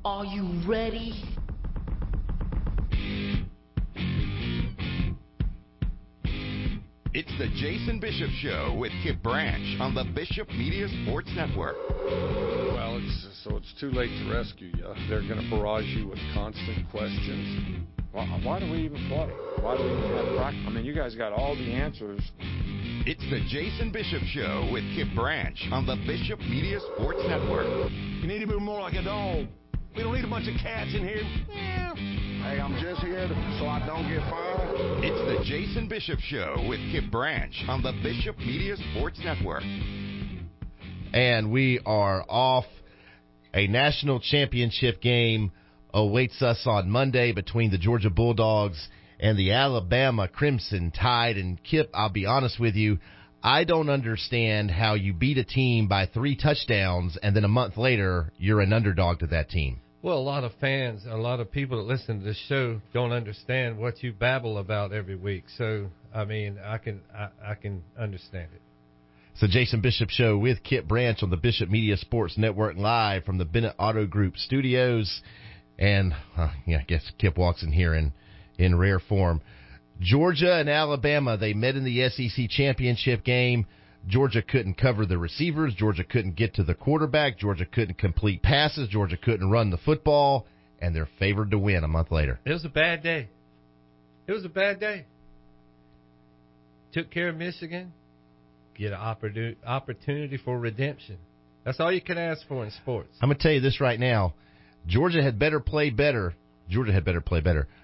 Are you ready? It's the Jason Bishop Show with Kip Branch on the Bishop Media Sports Network. Well, it's too late to rescue you. They're going to barrage you with constant questions. Why do we even play? Why do we even have practice? I mean, you guys got all the answers. It's the Jason Bishop Show with Kip Branch on the Bishop Media Sports Network. You need to be more like a dog. We don't need a bunch of cats in here. Yeah. Hey, I'm just here so I don't get fined. It's the Jason Bishop Show with Kip Branch on the Bishop Media Sports Network. And we are off. A national championship game awaits us on Monday between the Georgia Bulldogs and the Alabama Crimson Tide. And Kip, I'll be honest with you, I don't understand how you beat a team by 3 touchdowns and then a month later you're an underdog to that team. Well, a lot of fans, a lot of people that listen to this show don't understand what you babble about every week. So, I mean, I can understand it. It's the Jason Bishop Show with Kip Branch on the Bishop Media Sports Network, live from the Bennett Auto Group studios. And, I guess Kip walks in here in rare form. Georgia and Alabama, they met in the SEC championship game. Georgia couldn't cover the receivers. Georgia couldn't get to the quarterback. Georgia couldn't complete passes. Georgia couldn't run the football. And they're favored to win a month later. It was a bad day. It was a bad day. Took care of Michigan. Get an opportunity for redemption. That's all you can ask for in sports. I'm going to tell you this right now. Georgia had better play better. Georgia had better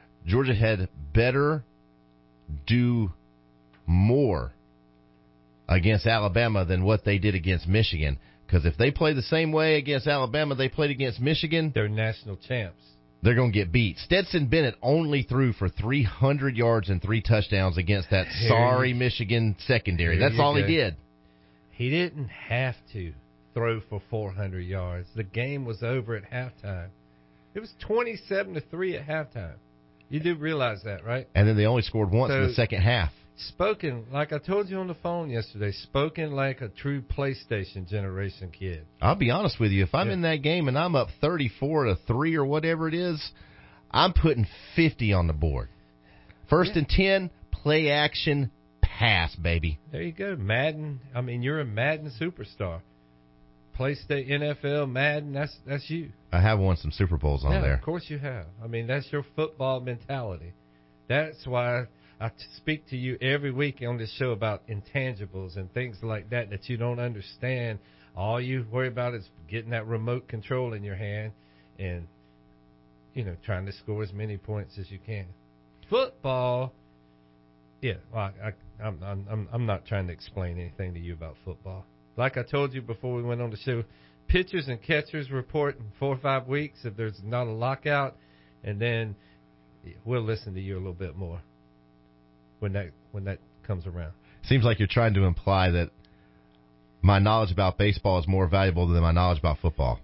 do more against Alabama than what they did against Michigan. Because if they play the same way against Alabama they played against Michigan, they're national champs. They're going to get beat. Stetson Bennett only threw for 300 yards and 3 touchdowns against that sorry Michigan secondary. That's all he did. He didn't have to throw for 400 yards. The game was over at halftime. It was 27-3 at halftime. You do realize that, right? And then they only scored once in the second half. Spoken, like I told you on the phone yesterday, spoken like a true PlayStation generation kid. I'll be honest with you. If I'm in that game and I'm up 34-3 or whatever it is, I'm putting 50 on the board. First and 10, play action, pass, baby. There you go. Madden. I mean, you're a Madden superstar. PlayStation, NFL, Madden, that's you. I have won some Super Bowls on there. Of course you have. I mean, that's your football mentality. That's why I speak to you every week on this show about intangibles and things like that you don't understand. All you worry about is getting that remote control in your hand and, trying to score as many points as you can. Football, well, I'm not trying to explain anything to you about football. Like I told you before we went on the show, pitchers and catchers report in 4 or 5 weeks if there's not a lockout, and then we'll listen to you a little bit more when that comes around. Seems like you're trying to imply that my knowledge about baseball is more valuable than my knowledge about football.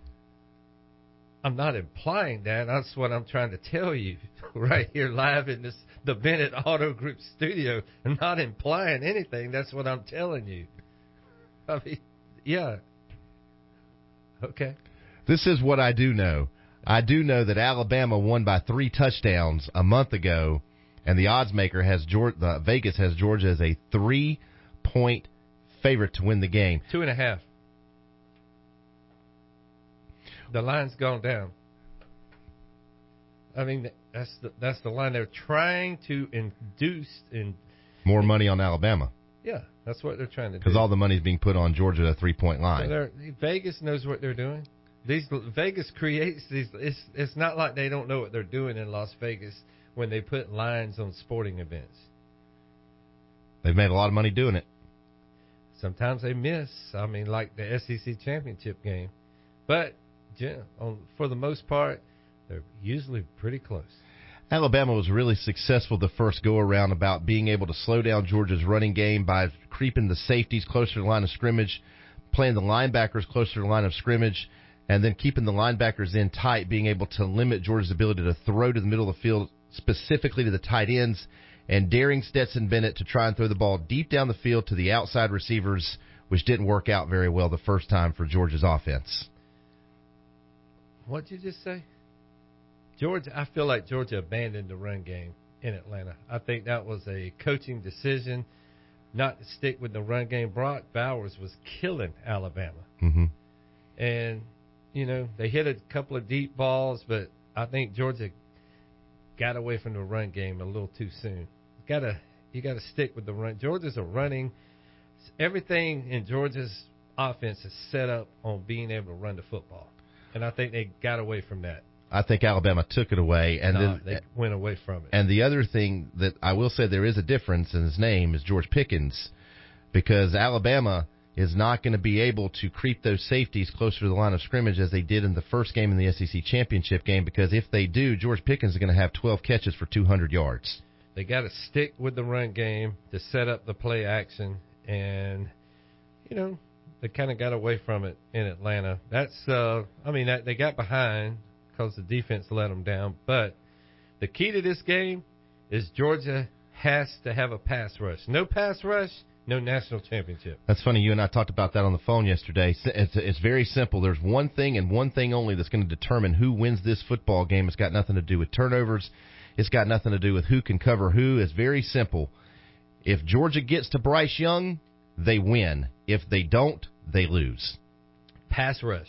I'm not implying that. That's what I'm trying to tell you right here live in the Bennett Auto Group studio. I'm not implying anything. That's what I'm telling you. I mean, yeah. Okay. This is what I do know. I do know that Alabama won by 3 touchdowns a month ago, and the odds maker has Vegas has Georgia as a 3-point favorite to win the game. 2.5. The line's gone down. I mean, that's the line they're trying to induce more money on Alabama. Yeah, that's what they're trying to do. Because all the money's being put on Georgia at a 3-point line. So Vegas knows what they're doing. Vegas creates these. It's not like they don't know what they're doing in Las Vegas when they put lines on sporting events. They've made a lot of money doing it. Sometimes they miss. I mean, like the SEC championship game. But for the most part, they're usually pretty close. Alabama was really successful the first go-around about being able to slow down Georgia's running game by creeping the safeties closer to the line of scrimmage, playing the linebackers closer to the line of scrimmage, and then keeping the linebackers in tight, being able to limit Georgia's ability to throw to the middle of the field, specifically to the tight ends, and daring Stetson Bennett to try and throw the ball deep down the field to the outside receivers, which didn't work out very well the first time for Georgia's offense. What'd you just say? Georgia, I feel like Georgia abandoned the run game in Atlanta. I think that was a coaching decision not to stick with the run game. Brock Bowers was killing Alabama. Mm-hmm. And, they hit a couple of deep balls, but I think Georgia got away from the run game a little too soon. You got to stick with the run. Georgia's everything in Georgia's offense is set up on being able to run the football. And I think they got away from that. I think Alabama took it away, and then they went away from it. And the other thing that I will say there is a difference in his name is George Pickens, because Alabama is not going to be able to creep those safeties closer to the line of scrimmage as they did in the first game in the SEC championship game, because if they do, George Pickens is going to have 12 catches for 200 yards. They got to stick with the run game to set up the play action, and, they kind of got away from it in Atlanta. They got behind because the defense let them down. But the key to this game is Georgia has to have a pass rush. No pass rush, no national championship. That's funny. You and I talked about that on the phone yesterday. It's very simple. There's one thing and one thing only that's going to determine who wins this football game. It's got nothing to do with turnovers. It's got nothing to do with who can cover who. It's very simple. If Georgia gets to Bryce Young, they win. If they don't, they lose. Pass rush.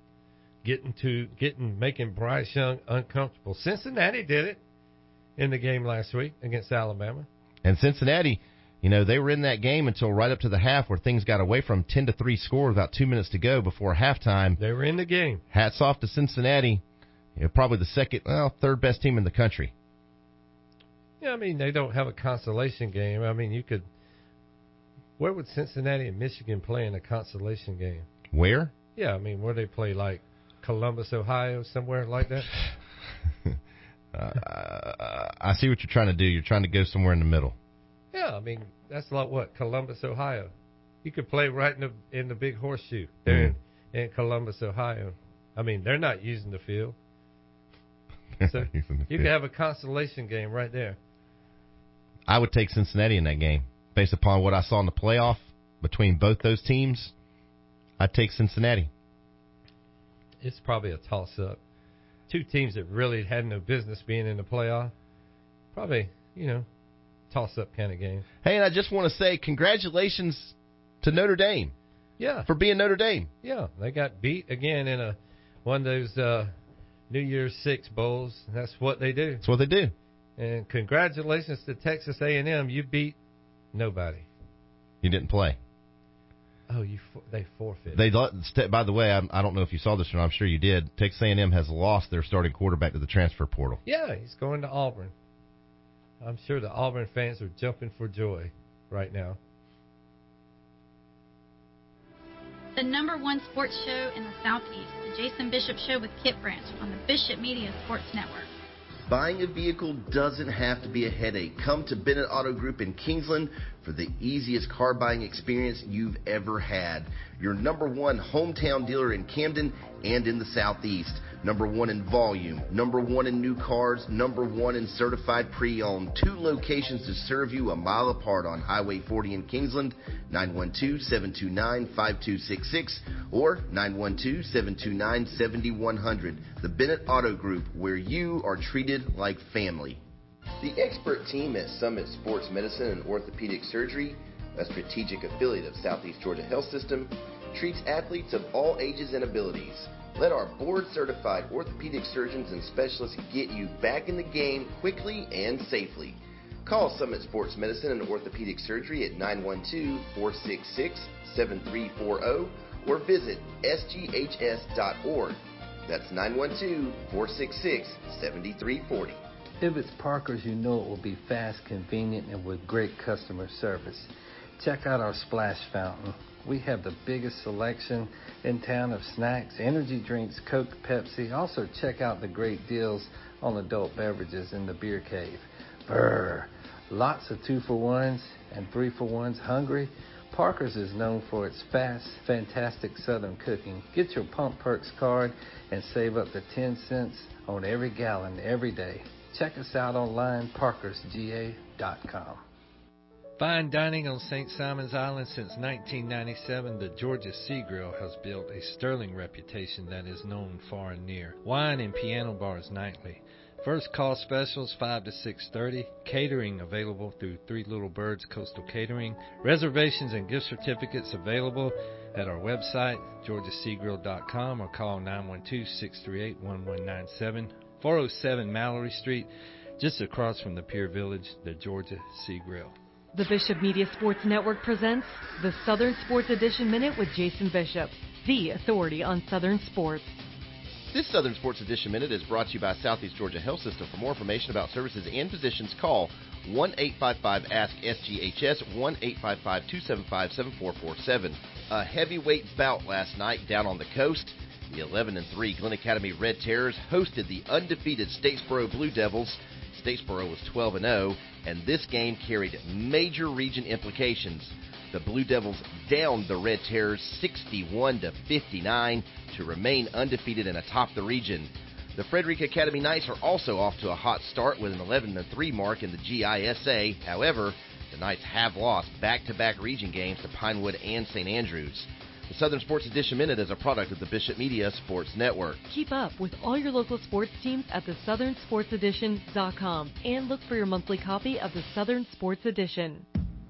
Making Bryce Young uncomfortable. Cincinnati did it in the game last week against Alabama. And Cincinnati, they were in that game until right up to the half where things got away from 10-3 score with about 2 minutes to go before halftime. They were in the game. Hats off to Cincinnati. Probably the third best team in the country. Yeah, they don't have a consolation game. Where would Cincinnati and Michigan play in a consolation game? Where? Yeah, where they play, like Columbus, Ohio, somewhere like that? I see what you're trying to do. You're trying to go somewhere in the middle. Yeah, that's like what? Columbus, Ohio. You could play right in the big horseshoe there in Columbus, Ohio. They're not using the field. So you could have a consolation game right there. I would take Cincinnati in that game. Based upon what I saw in the playoff between both those teams, I'd take Cincinnati. It's probably a toss-up. Two teams that really had no business being in the playoff. Probably, toss-up kind of game. Hey, and I just want to say congratulations to Notre Dame. Yeah. For being Notre Dame. Yeah, they got beat again in one of those New Year's Six bowls. That's what they do. That's what they do. And congratulations to Texas A&M. You beat nobody. You didn't play. Oh, they forfeited. By the way, I don't know if you saw this or not. I'm sure you did. Texas A&M has lost their starting quarterback to the transfer portal. Yeah, he's going to Auburn. I'm sure the Auburn fans are jumping for joy right now. The #1 sports show in the Southeast, the Jason Bishop Show with Kip Branch on the Bishop Media Sports Network. Buying a vehicle doesn't have to be a headache. Come to Bennett Auto Group in Kingsland for the easiest car buying experience you've ever had. Your #1 hometown dealer in Camden and in the Southeast. #1 in volume, #1 in new cars, #1 in certified pre-owned. 2 locations to serve you a mile apart on Highway 40 in Kingsland, 912-729-5266 or 912-729-7100. The Bennett Auto Group, where you are treated like family. The expert team at Summit Sports Medicine and Orthopedic Surgery, a strategic affiliate of Southeast Georgia Health System, treats athletes of all ages and abilities. Let our board-certified orthopedic surgeons and specialists get you back in the game quickly and safely. Call Summit Sports Medicine and Orthopedic Surgery at 912-466-7340 or visit sghs.org. That's 912-466-7340. If it's Parker's, you know it will be fast, convenient, and with great customer service. Check out our splash fountain. We have the biggest selection in town of snacks, energy drinks, Coke, Pepsi. Also, check out the great deals on adult beverages in the beer cave. Brr! Lots of 2-for-1s and 3-for-1s. Hungry? Parker's is known for its fast, fantastic Southern cooking. Get your Pump Perks card and save up to 10 cents on every gallon every day. Check us out online, parkersga.com. Fine dining on St. Simon's Island since 1997, the Georgia Sea Grill has built a sterling reputation that is known far and near. Wine and piano bars nightly. First call specials 5 to 6:30. Catering available through Three Little Birds Coastal Catering. Reservations and gift certificates available at our website, georgiaseagrill.com, or call 912-638-1197. 407 Mallory Street, just across from the Pier Village, the Georgia Sea Grill. The Bishop Media Sports Network presents the Southern Sports Edition Minute with Jason Bishop, the authority on Southern sports. This Southern Sports Edition Minute is brought to you by Southeast Georgia Health System. For more information about services and physicians, call 1-855-ASK-SGHS, 1-855-275-7447. A heavyweight bout last night down on the coast. The 11-3 Glen Academy Red Terrors hosted the undefeated Statesboro Blue Devils. Statesboro was 12-0, and this game carried major region implications. The Blue Devils downed the Red Terrors 61-59 to remain undefeated and atop the region. The Frederick Academy Knights are also off to a hot start with an 11-3 mark in the GISA. However, the Knights have lost back-to-back region games to Pinewood and St. Andrews. The Southern Sports Edition Minute is a product of the Bishop Media Sports Network. Keep up with all your local sports teams at theSouthernSportsEdition.com and look for your monthly copy of the Southern Sports Edition.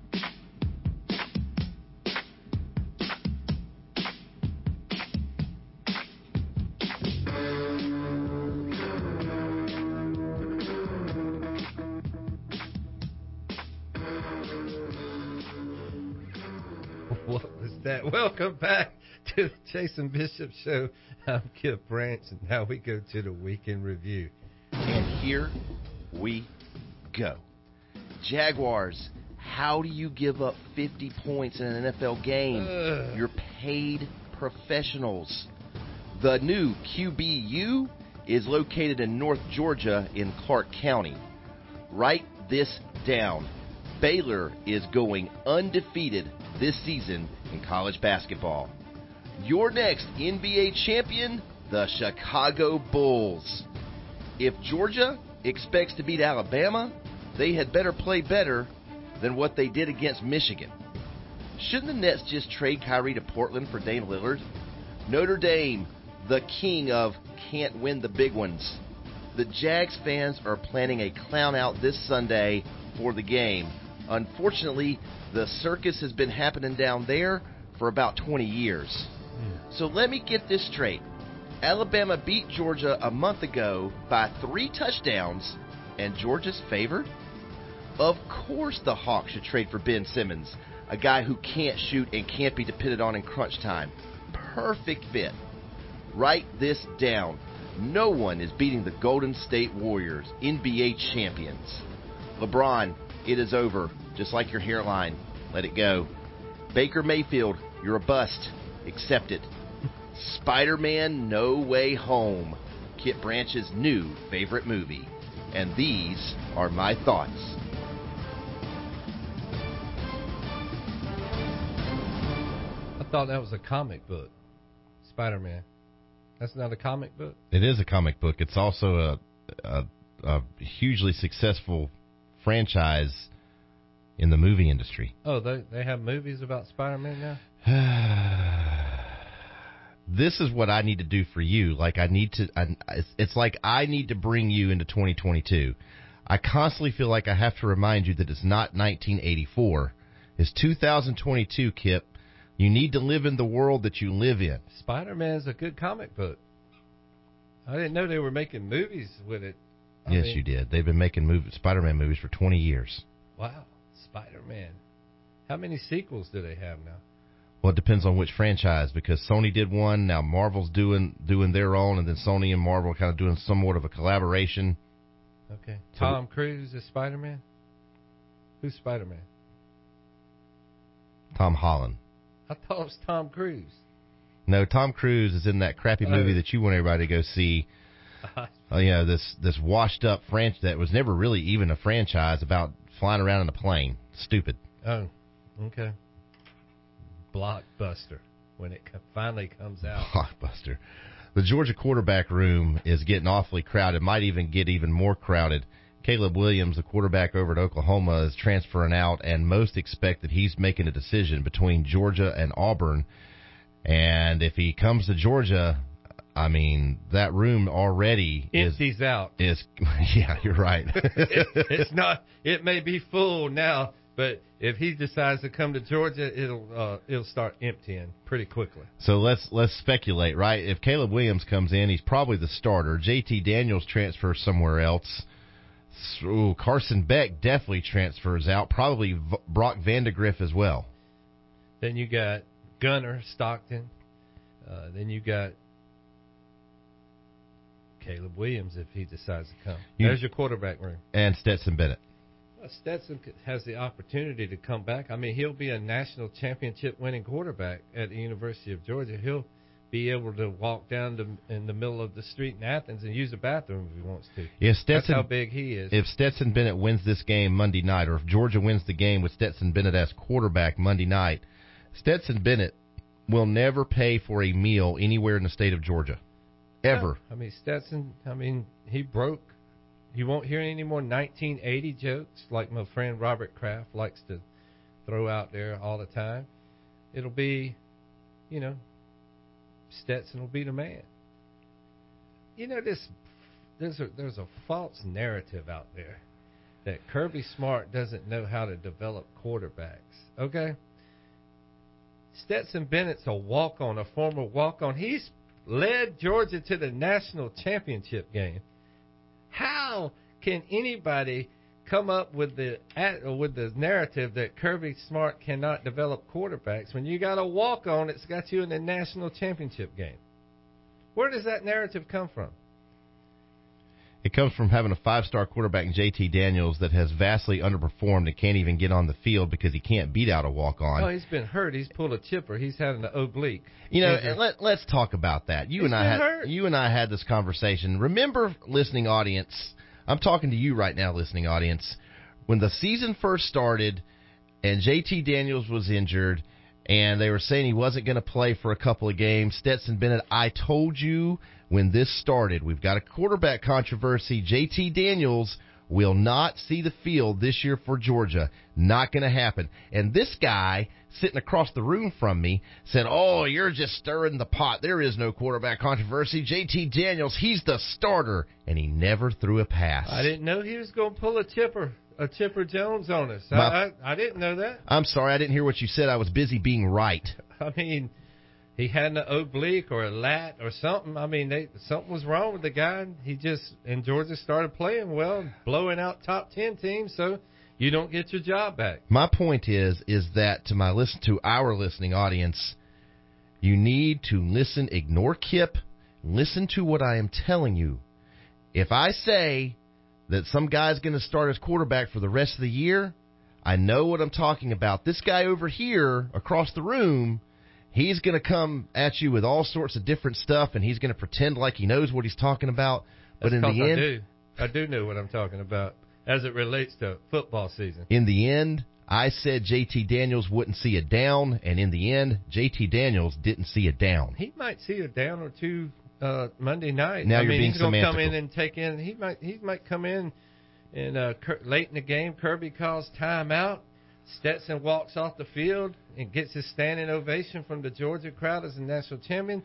What was that? Welcome back to the Jason Bishop Show. I'm Kip Branch, and now we go to the Week in Review. And here we go. Jaguars, how do you give up 50 points in an NFL game? You're paid professionals. The new QBU is located in North Georgia in Clark County. Write this down. Baylor is going undefeated this season in college basketball. Your next NBA champion, the Chicago Bulls. If Georgia expects to beat Alabama, they had better play better than what they did against Michigan. Shouldn't the Nets just trade Kyrie to Portland for Dame Lillard? Notre Dame, the king of can't win the big ones. The Jags fans are planning a clown out this Sunday for the game. Unfortunately, the circus has been happening down there for about 20 years. So let me get this straight. Alabama beat Georgia a month ago by 3 touchdowns, and Georgia's favored? Of course the Hawks should trade for Ben Simmons, a guy who can't shoot and can't be depended on in crunch time. Perfect fit. Write this down. No one is beating the Golden State Warriors, NBA champions. LeBron, it is over. Just like your hairline. Let it go. Baker Mayfield, you're a bust. Accept it. Spider-Man No Way Home. Kit Branch's new favorite movie. And these are my thoughts. I thought that was a comic book. Spider-Man. That's not a comic book? It is a comic book. It's also a hugely successful franchise in the movie industry. Oh, they have movies about Spider-Man now? This is what I need to do for you. Like it's like I need to bring you into 2022. I constantly feel like I have to remind you that it's not 1984. It's 2022, Kip. You need to live in the world that you live in. Spider-Man's a good comic book. I didn't know they were making movies with it. Yes, you did. They've been making Spider-Man movies for 20 years. Wow, Spider-Man. How many sequels do they have now? Well, it depends on which franchise, because Sony did one, now Marvel's doing their own, and then Sony and Marvel are kind of doing somewhat of a collaboration. Okay. Tom Cruise is Spider-Man? Who's Spider-Man? Tom Holland. I thought it was Tom Cruise. No, Tom Cruise is in that crappy movie that you want everybody to go see. This washed-up franchise that was never really even a franchise about flying around in a plane. Stupid. Oh, okay. Blockbuster when it finally comes out. Blockbuster. The Georgia quarterback room is getting awfully crowded. Might even get even more crowded. Caleb Williams, the quarterback over at Oklahoma, is transferring out, and most expect that he's making a decision between Georgia and Auburn. And if he comes to Georgia, I mean, that room already empties out. Yeah, you're right. It's not. It may be full now, but if he decides to come to Georgia, it'll start emptying pretty quickly. So let's speculate, right? If Caleb Williams comes in, he's probably the starter. JT Daniels transfers somewhere else. Ooh, Carson Beck definitely transfers out. Probably Brock Vandegrift as well. Then you got Gunner Stockton. Then you got Caleb Williams if he decides to come. There's your quarterback room. And Stetson Bennett. Well, Stetson has the opportunity to come back. I mean, he'll be a national championship winning quarterback at the University of Georgia. He'll be able to walk down in the middle of the street in Athens and use the bathroom if he wants to. That's how big he is. If Stetson Bennett wins this game Monday night, or if Georgia wins the game with Stetson Bennett as quarterback Monday night, Stetson Bennett will never pay for a meal anywhere in the state of Georgia. Ever. I mean, Stetson, he broke. You won't hear any more 1980 jokes like my friend Robert Kraft likes to throw out there all the time. It'll be, Stetson will be the man. There's a false narrative out there that Kirby Smart doesn't know how to develop quarterbacks. Okay? Stetson Bennett's a walk-on, a former walk-on. He's led Georgia to the national championship game. How can anybody come up with the narrative that Kirby Smart cannot develop quarterbacks when you got a walk-on that's got you in the national championship game? Where does that narrative come from? It comes from having a 5-star quarterback in JT Daniels that has vastly underperformed and can't even get on the field because he can't beat out a walk-on. Oh, he's been hurt. He's pulled a chipper. He's had an oblique. Let's talk about that. You and I had this conversation. Remember, listening audience, I'm talking to you right now, listening audience, when the season first started and JT Daniels was injured and they were saying he wasn't going to play for a couple of games, Stetson Bennett, I told you when this started, we've got a quarterback controversy. JT Daniels will not see the field this year for Georgia. Not going to happen. And this guy sitting across the room from me said, oh, you're just stirring the pot. There is no quarterback controversy. JT Daniels, he's the starter. And he never threw a pass. I didn't know he was going to pull a Chipper Jones on us. I didn't know that. I'm sorry. I didn't hear what you said. I was busy being right. I mean, he had an oblique or a lat or something. I mean, something was wrong with the guy. And Georgia started playing well, blowing out top 10 teams, so you don't get your job back. My point is that to our listening audience, you need to listen, ignore Kip, listen to what I am telling you. If I say that some guy's going to start as quarterback for the rest of the year, I know what I'm talking about. This guy over here across the room, he's going to come at you with all sorts of different stuff, and he's going to pretend like he knows what he's talking about. But in the end, I do know what I'm talking about as it relates to football season. In the end, I said JT Daniels wouldn't see a down, and in the end, JT Daniels didn't see a down. He might see a down or two Monday night. Now you're being he's going to come in semantical. and take in. He might come in and late in the game. Kirby calls timeout. Stetson walks off the field and gets his standing ovation from the Georgia crowd as the national champion.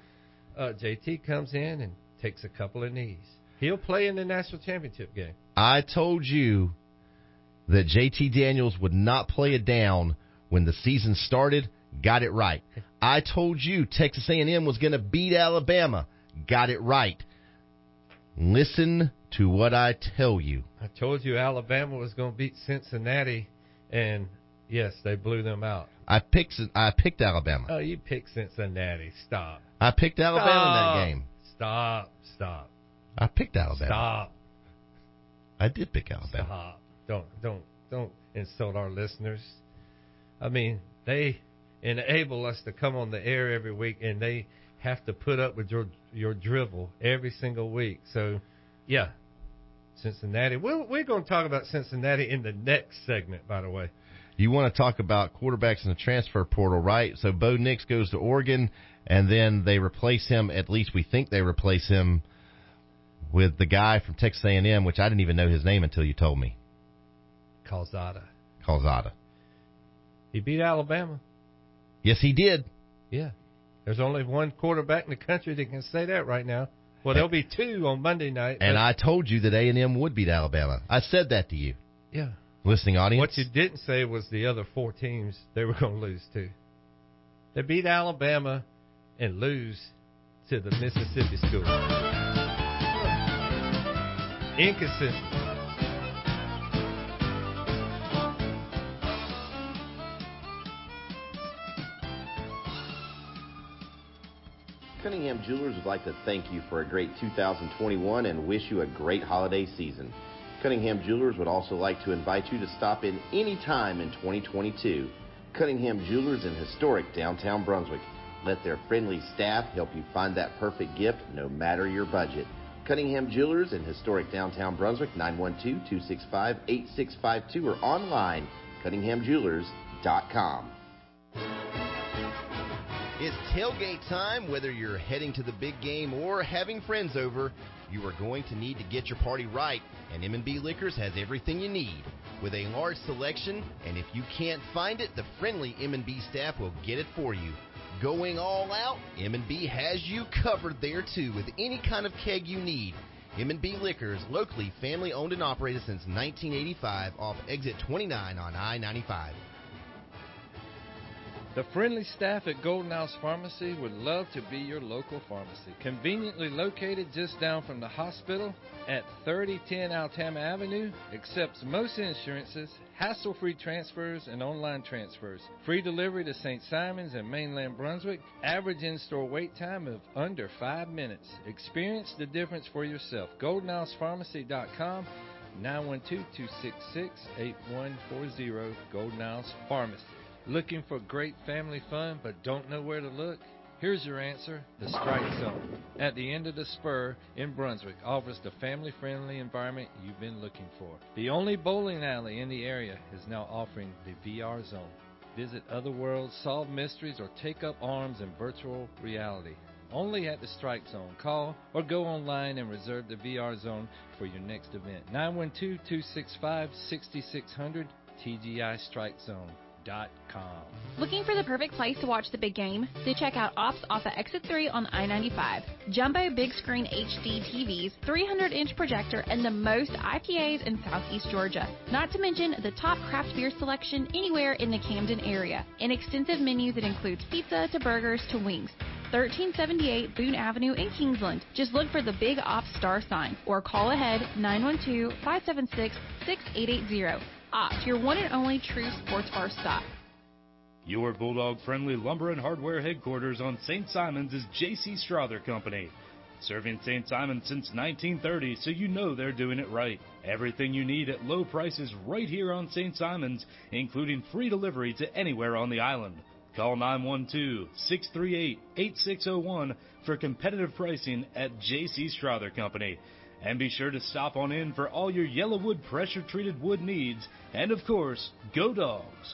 JT comes in and takes a couple of knees. He'll play in the national championship game. I told you that JT Daniels would not play it down when the season started. Got it right. I told you Texas A&M was going to beat Alabama. Got it right. Listen to what I tell you. I told you Alabama was going to beat Cincinnati, and yes, they blew them out. I picked Alabama. Oh, you picked Cincinnati. Stop. I picked Alabama in that game. Stop. I picked Alabama. Stop. I did pick Alabama. Stop. Don't insult our listeners. I mean, they enable us to come on the air every week, and they have to put up with your drivel every single week. So, yeah, Cincinnati. We're going to talk about Cincinnati in the next segment, by the way. You want to talk about quarterbacks in the transfer portal, right? So Bo Nix goes to Oregon, and then they replace him. At least we think they replace him with the guy from Texas A&M, which I didn't even know his name until you told me. Calzada. He beat Alabama. Yes, he did. Yeah. There's only one quarterback in the country that can say that right now. Well, there'll be two on Monday night. And I told you that A&M would beat Alabama. I said that to you. Yeah. Listening audience. What you didn't say was the other 4 teams they were going to lose to. They beat Alabama and lose to the Mississippi school. Inconsistent. Cunningham Jewelers would like to thank you for a great 2021 and wish you a great holiday season. Cunningham Jewelers would also like to invite you to stop in any time in 2022. Cunningham Jewelers in historic downtown Brunswick. Let their friendly staff help you find that perfect gift no matter your budget. Cunningham Jewelers in historic downtown Brunswick, 912-265-8652 or online, cunninghamjewelers.com. It's tailgate time. Whether you're heading to the big game or having friends over, you are going to need to get your party right, and M&B Liquors has everything you need. With a large selection, and if you can't find it, the friendly M&B staff will get it for you. Going all out, M&B has you covered there too with any kind of keg you need. M&B Liquors, locally family-owned and operated since 1985 off exit 29 on I-95. The friendly staff at Golden House Pharmacy would love to be your local pharmacy. Conveniently located just down from the hospital at 3010 Altama Avenue, accepts most insurances, hassle-free transfers, and online transfers. Free delivery to St. Simons and mainland Brunswick. Average in-store wait time of under 5 minutes. Experience the difference for yourself. GoldenHousePharmacy.com, 912-266-8140, Golden House Pharmacy. Looking for great family fun but don't know where to look? Here's your answer, the Strike Zone. At the end of the spur in Brunswick offers the family-friendly environment you've been looking for. The only bowling alley in the area is now offering the VR Zone. Visit other worlds, solve mysteries, or take up arms in virtual reality. Only at the Strike Zone. Call or go online and reserve the VR Zone for your next event. 912-265-6600, TGIStrikeZone.com. Looking for the perfect place to watch the big game? Then check out Ops off of Exit 3 on I-95. Jumbo big screen HD TVs, 300-inch projector, and the most IPAs in Southeast Georgia. Not to mention the top craft beer selection anywhere in the Camden area. An extensive menu that includes pizza to burgers to wings. 1378 Boone Avenue in Kingsland. Just look for the Big Ops star sign or call ahead 912-576-6880. Ops, your one and only true sports bar stop. Your Bulldog-friendly lumber and hardware headquarters on St. Simons is J.C. Strother Company. Serving St. Simons since 1930, so you know they're doing it right. Everything you need at low prices right here on St. Simons, including free delivery to anywhere on the island. Call 912-638-8601 for competitive pricing at J.C. Strother Company. And be sure to stop on in for all your Yellowwood pressure-treated wood needs. And, of course, go Dogs!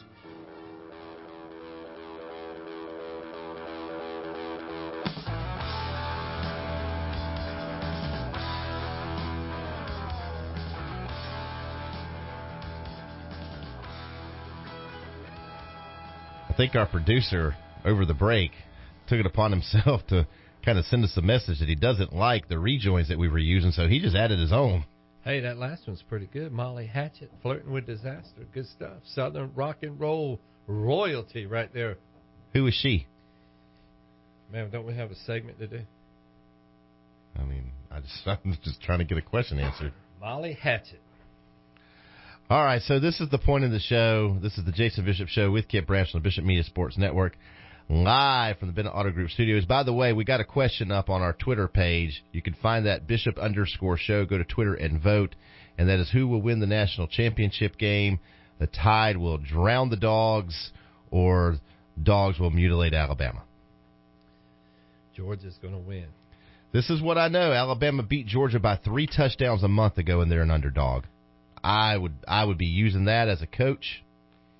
I think our producer, over the break, took it upon himself to kind of send us a message that he doesn't like the rejoins that we were using, so he just added his own. Hey, that last one's pretty good. Molly Hatchet, Flirting with Disaster. Good stuff. Southern rock and roll royalty right there. Who is she? Man, don't we have a segment to do? I mean, I'm just trying to get a question answered. Molly Hatchet. All right, so this is the point of the show. This is the Jason Bishop Show with Kip Branch on the Bishop Media Sports Network. Live from the Bennett Auto Group Studios. By the way, we got a question up on our Twitter page. You can find that Bishop_show. Go to Twitter and vote. And that is who will win the national championship game. The Tide will drown the Dogs, or Dogs will mutilate Alabama. Georgia's going to win. This is what I know. Alabama beat Georgia by 3 touchdowns a month ago, and they're an underdog. I would be using that as a coach.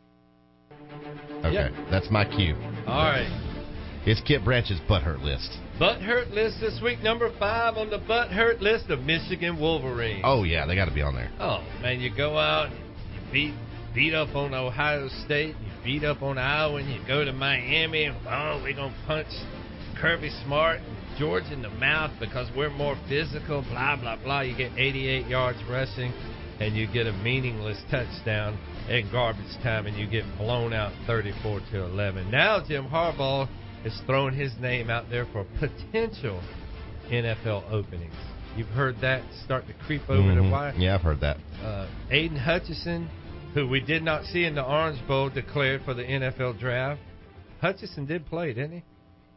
Okay, That's my cue. All right. It's Kip Branch's butthurt list. Butt hurt list this week, number 5 on the butt hurt list, the Michigan Wolverines. Oh, yeah, they got to be on there. Oh, man, you go out, you beat up on Ohio State, you beat up on Iowa, and you go to Miami, and, we're going to punch Kirby Smart and George in the mouth because we're more physical, blah, blah, blah. You get 88 yards rushing, and you get a meaningless touchdown in garbage time, and you get blown out 34-11. Now Jim Harbaugh is throwing his name out there for potential NFL openings. You've heard that start to creep over the wire. Yeah, I've heard that. Aiden Hutchinson, who we did not see in the Orange Bowl, declared for the NFL draft. Hutchinson did play, didn't he?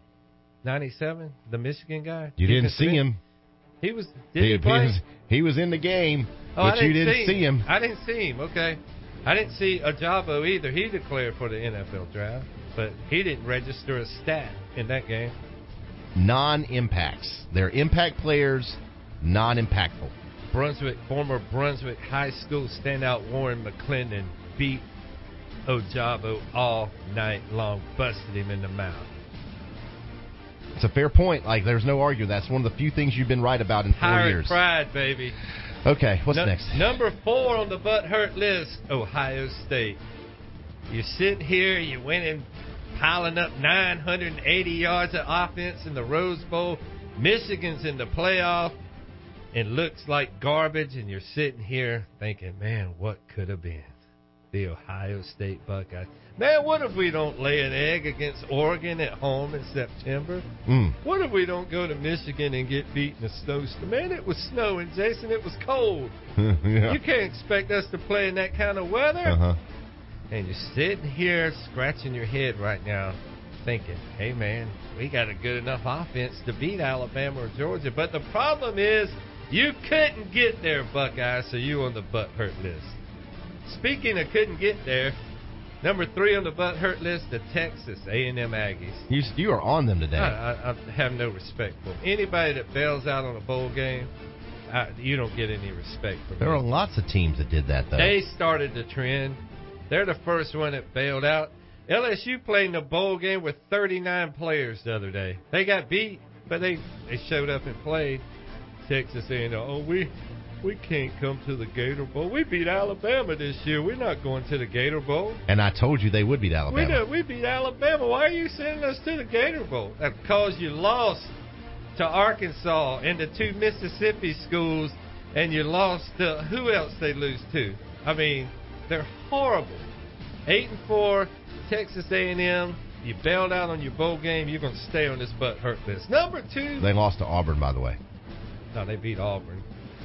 97, the Michigan guy. You didn't see him. He was. Did he play? He was in the game, but you didn't see him. I didn't see him. Okay, I didn't see Ajabo either. He declared for the NFL draft, but he didn't register a stat in that game. Non-impacts. They're impact players, non-impactful. Former Brunswick High School standout Warren McClendon beat Ojabo all night long, busted him in the mouth. It's a fair point. Like, there's no arguing. That's one of the few things you've been right about in 4 years. Pride, baby. Okay, what's next? Number 4 on the butt hurt list, Ohio State. You sit here, you went in piling up 980 yards of offense in the Rose Bowl. Michigan's in the playoff and looks like garbage, and you're sitting here thinking, man, what could have been? The Ohio State Buckeyes. Man, what if we don't lay an egg against Oregon at home in September? What if we don't go to Michigan and get beat in a snowstorm? Man, it was snowing, Jason. It was cold. Yeah. You can't expect us to play in that kind of weather. And you're sitting here scratching your head right now thinking, hey, man, we got a good enough offense to beat Alabama or Georgia. But the problem is you couldn't get there, Buckeyes, so you on the butt hurt list. Speaking of couldn't get there, number 3 on the butt hurt list, the Texas A&M Aggies. You are on them today. I have no respect for them. Anybody that bails out on a bowl game, you don't get any respect from them. There are lots of teams that did that, though. They started the trend. They're the first one that bailed out. LSU played in a bowl game with 39 players the other day. They got beat, but they showed up and played. Texas A&M, we can't come to the Gator Bowl. We beat Alabama this year. We're not going to the Gator Bowl. And I told you they would beat Alabama. We beat Alabama. Why are you sending us to the Gator Bowl? That's because you lost to Arkansas and the 2 Mississippi schools, and you lost to who else they lose to? I mean, they're horrible. 8-4, Texas A&M. You bailed out on your bowl game. You're going to stay on this butt hurt list. Number 2. They lost to Auburn, by the way. No, they beat Auburn.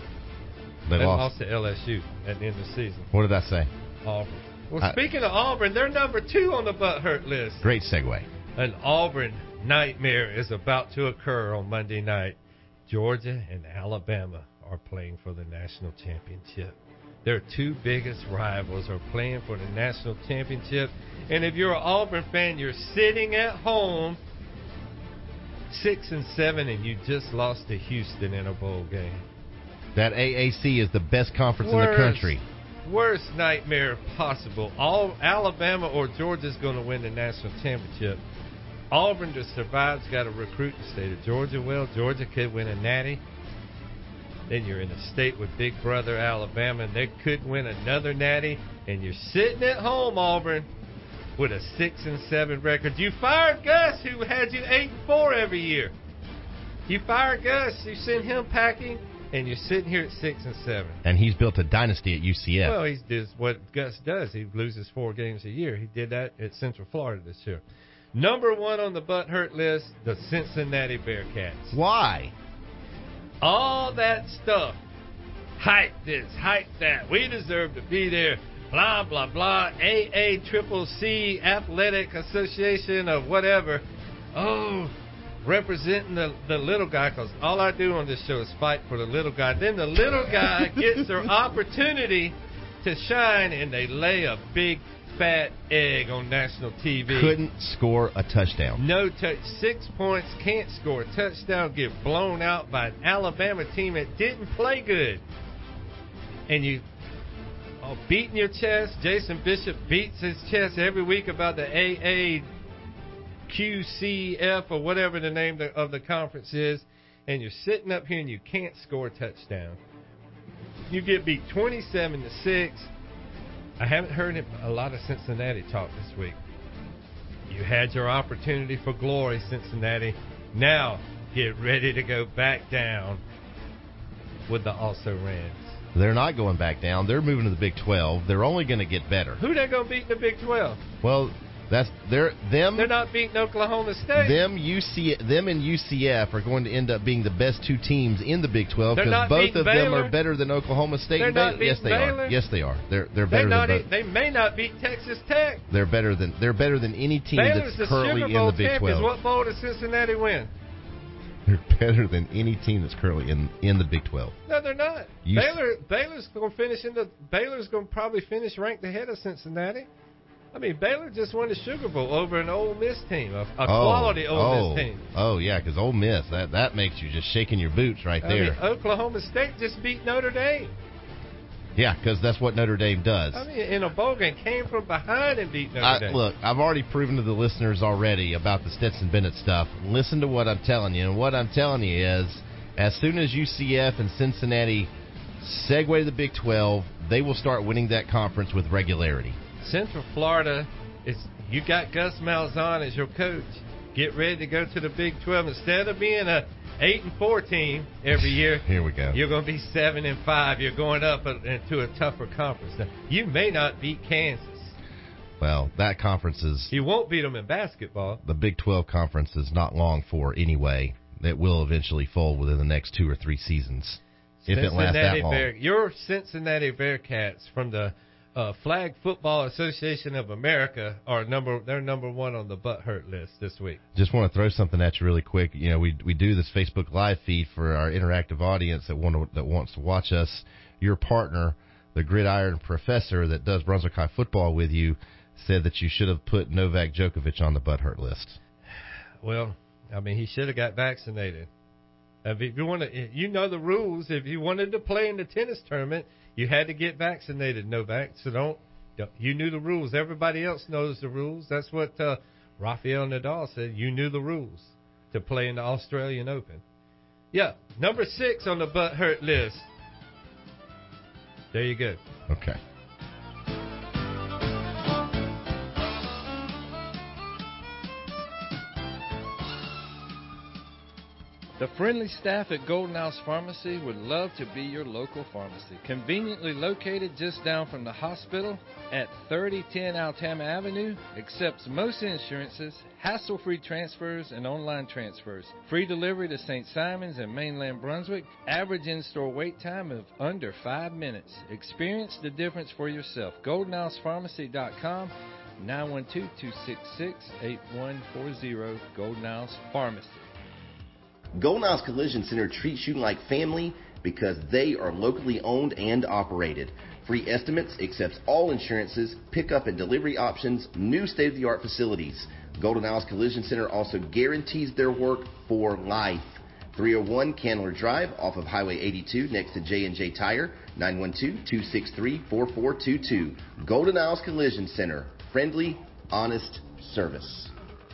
They lost to LSU at the end of the season. What did I say? Auburn. Well, speaking of Auburn, they're number 2 on the butt hurt list. Great segue. An Auburn nightmare is about to occur on Monday night. Georgia and Alabama are playing for the national championship. Their 2 biggest rivals are playing for the national championship. And if you're an Auburn fan, you're sitting at home 6-7, and you just lost to Houston in a bowl game. That AAC is the best conference in the country. Worst nightmare possible. Alabama or Georgia's going to win the national championship. Auburn to survive's got to recruit the state of Georgia well. Georgia could win a natty. Then you're in a state with big brother Alabama, and they could win another natty. And you're sitting at home, Auburn, with a 6-7 record. You fired Gus, who had you 8-4 every year. You fired Gus. You sent him packing. And you're sitting here at 6-7. And he's built a dynasty at UCF. Well, he does what Gus does. He loses 4 games a year. He did that at Central Florida this year. Number 1 on the butt hurt list, the Cincinnati Bearcats. Why? All that stuff. Hype this, hype that. We deserve to be there. Blah, blah, blah. AACCC Athletic Association of whatever. Oh, representing the little guy, because all I do on this show is fight for the little guy. Then the little guy gets their opportunity to shine, and they lay a big, fat egg on national TV. Couldn't score a touchdown. No touch. 6 points, can't score a touchdown, get blown out by an Alabama team that didn't play good. And you beating your chest. Jason Bishop beats his chest every week about the AAQ QCF or whatever the name of the conference is, and you're sitting up here and you can't score a touchdown. You get beat 27-6. I haven't heard a lot of Cincinnati talk this week. You had your opportunity for glory, Cincinnati. Now get ready to go back down with the also-rans. They're not going back down. They're moving to the Big 12. They're only going to get better. Who they going to beat in the Big 12? Well, they're not beating Oklahoma State. Them and UCF are going to end up being the best two teams in the Big 12 because both of them are better than Oklahoma State. They're not yes, they Baylor. are. Yes, they are. They're better than both. They may not beat Texas Tech. They're better than any team Baylor's that's currently in the Big 12. What bowl does Cincinnati win? They're better than any team that's currently in the Big 12. No, they're not. Baylor's going to Baylor's going to probably finish ranked ahead of Cincinnati. I mean, Baylor just won the Sugar Bowl over an Ole Miss team, a quality Ole Miss team. Oh, yeah, because Ole Miss, that makes you just shaking your boots right there. I mean, Oklahoma State just beat Notre Dame. Yeah, because that's what Notre Dame does. I mean, in a bowl game, came from behind and beat Notre Dame. Look, I've already proven to the listeners already about the Stetson Bennett stuff. Listen to what I'm telling you. And what I'm telling you is, as soon as UCF and Cincinnati segue to the Big 12, they will start winning that conference with regularity. Central Florida, you got Gus Malzahn as your coach. Get ready to go to the Big 12. Instead of being a 8-4 team every year, here we go. You're going to be 7-5. You're going up into a tougher conference. Now, you may not beat Kansas. Well, that conference is... You won't beat them in basketball. The Big 12 conference is not long for anyway. It will eventually fold within the next 2 or 3 seasons, if it lasts that long. Your Cincinnati Bearcats from the Flag Football Association of America they're number one on the butthurt list this week. Just want to throw something at you really quick. You know, we do this Facebook Live feed for our interactive audience that wants to watch us. Your partner, the Gridiron Professor that does Brunswick High football with you, said that you should have put Novak Djokovic on the butthurt list. Well, I mean, he should have got vaccinated. If you want to, you know the rules. If you wanted to play in the tennis tournament, you had to get vaccinated, Novak. So you knew the rules. Everybody else knows the rules. That's what Rafael Nadal said. You knew the rules to play in the Australian Open. Yeah, number 6 on the butthurt list. There you go. Okay. The friendly staff at Golden House Pharmacy would love to be your local pharmacy. Conveniently located just down from the hospital at 3010 Altama Avenue, accepts most insurances, hassle-free transfers, and online transfers. Free delivery to St. Simons and mainland Brunswick. Average in-store wait time of under 5 minutes. Experience the difference for yourself. GoldenHousePharmacy.com, 912-266-8140, Golden House Pharmacy. Golden House Collision Center treats you like family because they are locally owned and operated. Free estimates, accepts all insurances, pickup and delivery options, new state-of-the-art facilities. Golden House Collision Center also guarantees their work for life. 301 Candler Drive off of Highway 82 next to J&J Tire, 912-263-4422. Golden House Collision Center. Friendly, honest service.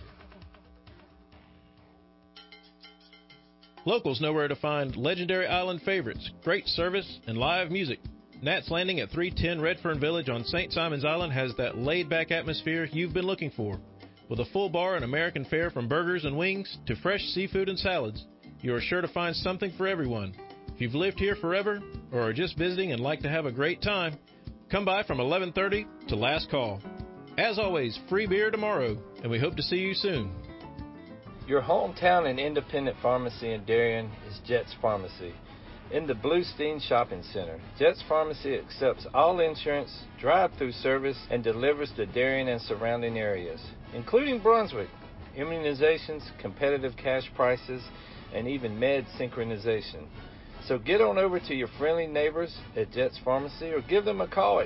Locals know where to find legendary island favorites, great service, and live music. Nat's Landing at 310 Redfern Village on St. Simon's Island has that laid-back atmosphere you've been looking for. With a full bar and American fare from burgers and wings to fresh seafood and salads, you are sure to find something for everyone. If you've lived here forever or are just visiting and like to have a great time, come by from 11:30 to last call. As always, free beer tomorrow, and we hope to see you soon. Your hometown and independent pharmacy in Darien is Jets Pharmacy. In the Bluestein Shopping Center, Jets Pharmacy accepts all insurance, drive-through service, and delivers to Darien and surrounding areas, including Brunswick, immunizations, competitive cash prices, and even med synchronization. So get on over to your friendly neighbors at Jets Pharmacy or give them a call at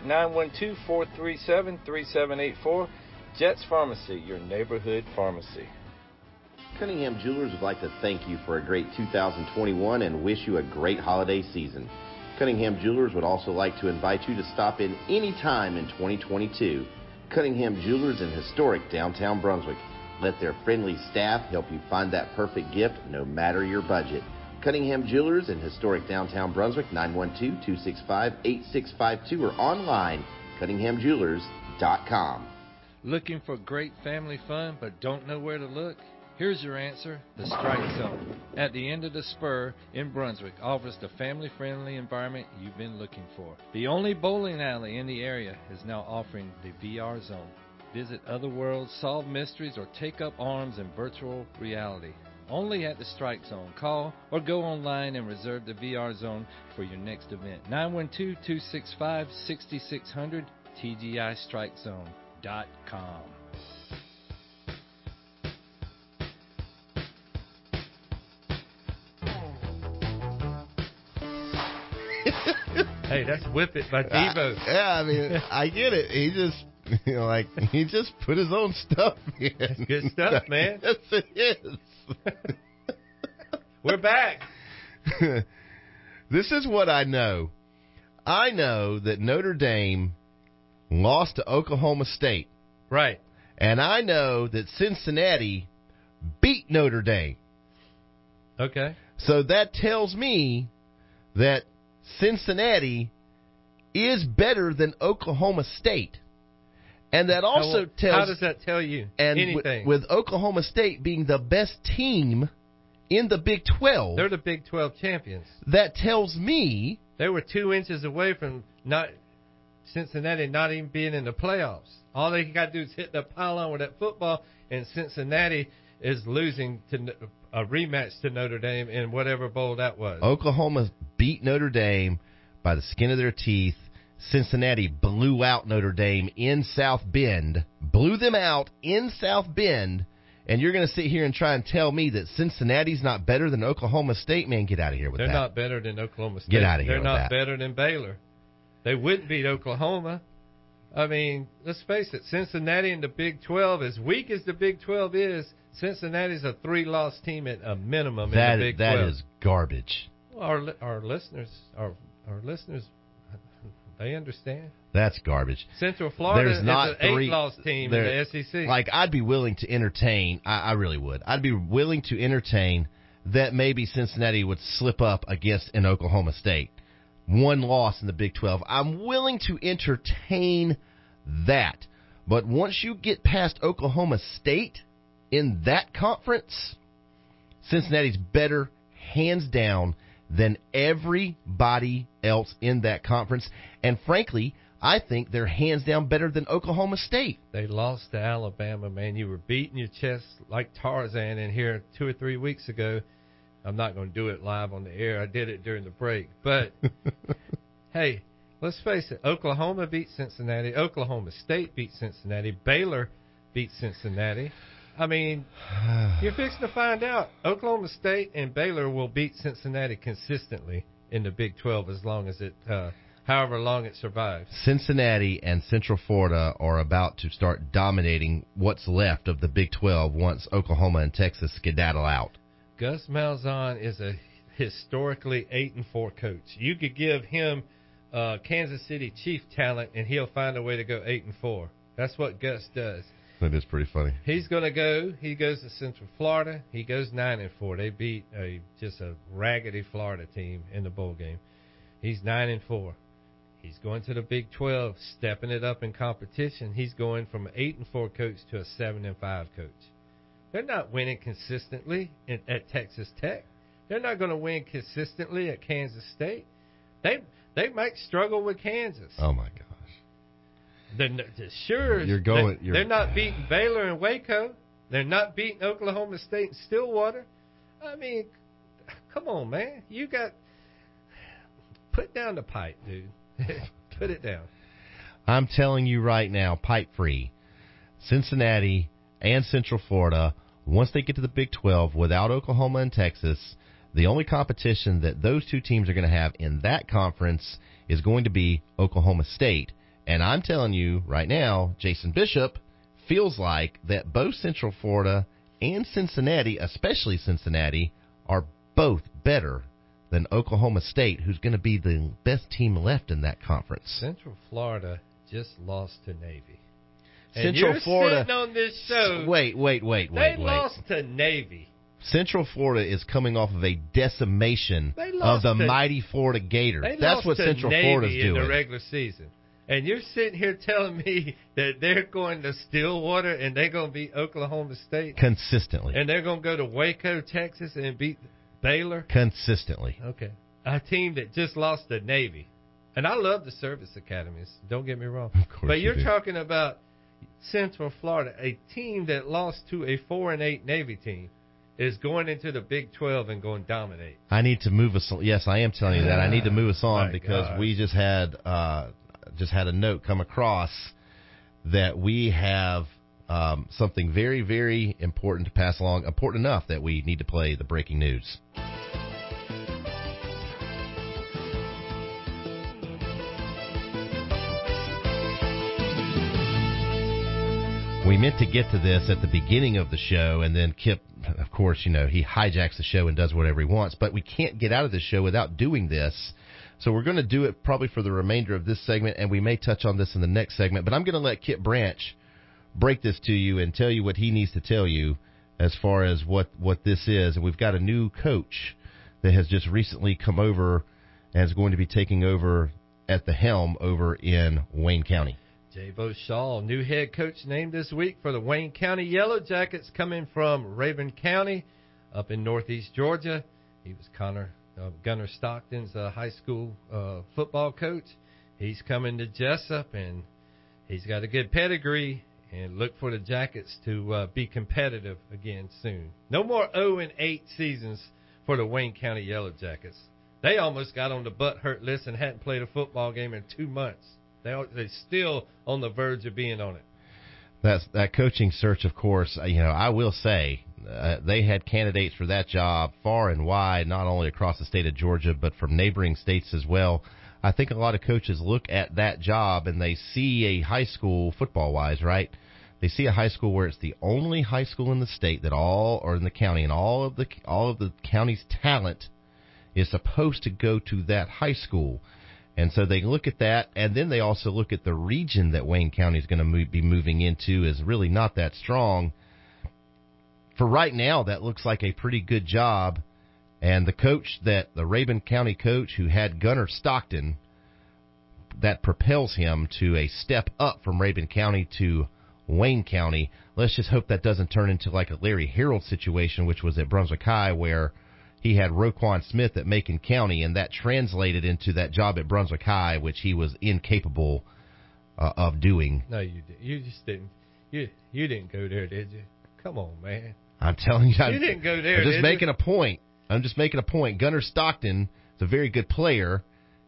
912-437-3784. Jets Pharmacy, your neighborhood pharmacy. Cunningham Jewelers would like to thank you for a great 2021 and wish you a great holiday season. Cunningham Jewelers would also like to invite you to stop in any time in 2022. Cunningham Jewelers in historic downtown Brunswick. Let their friendly staff help you find that perfect gift no matter your budget. Cunningham Jewelers in historic downtown Brunswick, 912-265-8652 or online, cunninghamjewelers.com. Looking for great family fun but don't know where to look? Here's your answer, the Strike Zone. At the end of the spur in Brunswick offers the family-friendly environment you've been looking for. The only bowling alley in the area is now offering the VR Zone. Visit other worlds, solve mysteries, or take up arms in virtual reality. Only at the Strike Zone. Call or go online and reserve the VR Zone for your next event. 912-265-6600, TGIStrikeZone.com. Hey, that's Whip It by Devo. I mean, I get it. He just, he just put his own stuff in. That's good stuff, man. Yes, it is. We're back. This is what I know. I know that Notre Dame lost to Oklahoma State. Right. And I know that Cincinnati beat Notre Dame. Okay. So that tells me that Cincinnati is better than Oklahoma State. And that also tells... How does that tell you anything? With Oklahoma State being the best team in the Big 12... They're the Big 12 champions. That tells me... They were 2 inches away from Cincinnati not even being in the playoffs. All they got to do is hit the pylon with that football, and Cincinnati is losing to a rematch to Notre Dame in whatever bowl that was. Oklahoma beat Notre Dame by the skin of their teeth. Cincinnati blew out Notre Dame in South Bend, blew them out in South Bend, and you're going to sit here and try and tell me that Cincinnati's not better than Oklahoma State? Man, get out of here with They're that. They're not better than Oklahoma State. Get out of here They're with not that. better than Baylor. They wouldn't beat Oklahoma. I mean, let's face it, Cincinnati in the Big 12, as weak as the Big 12 is, Cincinnati's a 3-loss team at a minimum in the Big 12. That is garbage. Well, our listeners, they understand. That's garbage. Central Florida is not an 8-loss team in the SEC. Like, I'd be willing to entertain, I really would. I'd be willing to entertain that maybe Cincinnati would slip up against an Oklahoma State. 1 loss in the Big 12. I'm willing to entertain that. But once you get past Oklahoma State in that conference, Cincinnati's better, hands down, than everybody else in that conference. And frankly, I think they're hands down better than Oklahoma State. They lost to Alabama, man. You were beating your chest like Tarzan in here 2 or 3 weeks ago. I'm not going to do it live on the air. I did it during the break. But, hey, let's face it. Oklahoma beat Cincinnati. Oklahoma State beat Cincinnati. Baylor beat Cincinnati. I mean, you're fixing to find out. Oklahoma State and Baylor will beat Cincinnati consistently in the Big 12 as long as it, however long it survives. Cincinnati and Central Florida are about to start dominating what's left of the Big 12 once Oklahoma and Texas skedaddle out. Gus Malzahn is a historically 8-4 coach. You could give him Kansas City Chief talent, and he'll find a way to go 8-4. That's what Gus does. That is pretty funny. He's going to go. He goes to Central Florida. He goes 9-4. They beat just a raggedy Florida team in the bowl game. He's 9-4. He's going to the Big 12, stepping it up in competition. He's going from an 8-4 coach to a 7-5 coach. They're not winning consistently at Texas Tech. They're not going to win consistently at Kansas State. They might struggle with Kansas. Oh my gosh! They're not beating Baylor and Waco. They're not beating Oklahoma State and Stillwater. I mean, come on, man. Put down the pipe, dude. Put it down. I'm telling you right now, pipe free. Cincinnati and Central Florida, once they get to the Big 12 without Oklahoma and Texas, the only competition that those two teams are going to have in that conference is going to be Oklahoma State. And I'm telling you right now, Jason Bishop feels like that both Central Florida and Cincinnati, especially Cincinnati, are both better than Oklahoma State, who's going to be the best team left in that conference. Central Florida just lost to Navy. Central Florida. Sitting on this show. Wait. They lost to Navy. Central Florida is coming off of a decimation of the mighty Florida Gators. That's what Central Florida's doing in the regular season. And you're sitting here telling me that they're going to Stillwater and they're going to beat Oklahoma State consistently, and they're going to go to Waco, Texas, and beat Baylor consistently. Okay, a team that just lost to Navy. And I love the service academies. Don't get me wrong. Of course, but you're talking about Central Florida, a team that lost to a 4-8 Navy team, is going into the Big 12 and going to dominate. I need to move us. Yes, I am telling you that. I need to move us on because we just had a note come across that we have something very, very important to pass along. Important enough that we need to play the breaking news. We meant to get to this at the beginning of the show, and then Kip, of course, he hijacks the show and does whatever he wants, but we can't get out of the show without doing this. So we're going to do it probably for the remainder of this segment, and we may touch on this in the next segment, but I'm going to let Kip Branch break this to you and tell you what he needs to tell you as far as what this is. And we've got a new coach that has just recently come over and is going to be taking over at the helm over in Wayne County. Jabo Shaw, new head coach named this week for the Wayne County Yellow Jackets, coming from Rabun County up in northeast Georgia. He was Gunnar Stockton's high school football coach. He's coming to Jessup, and he's got a good pedigree, and look for the Jackets to be competitive again soon. No more 0-8 seasons for the Wayne County Yellow Jackets. They almost got on the butt hurt list and hadn't played a football game in 2 months. They're still on the verge of being on it. That coaching search, of course, I will say they had candidates for that job far and wide, not only across the state of Georgia, but from neighboring states as well. I think a lot of coaches look at that job and they see a high school football-wise, right? They see a high school where it's the only high school in the state or in the county, and all of the county's talent is supposed to go to that high school. And so they look at that, and then they also look at the region that Wayne County is going to be moving into is really not that strong. For right now, that looks like a pretty good job. And the Rabun County coach who had Gunnar Stockton, that propels him to a step up from Rabun County to Wayne County. Let's just hope that doesn't turn into like a Larry Harold situation, which was at Brunswick High, where he had Roquan Smith at Macon County, and that translated into that job at Brunswick High, which he was incapable of doing. No, you didn't. You just didn't. You didn't go there, did you? Come on, man. I'm telling you. You didn't go there, I'm just making a point. Gunnar Stockton is a very good player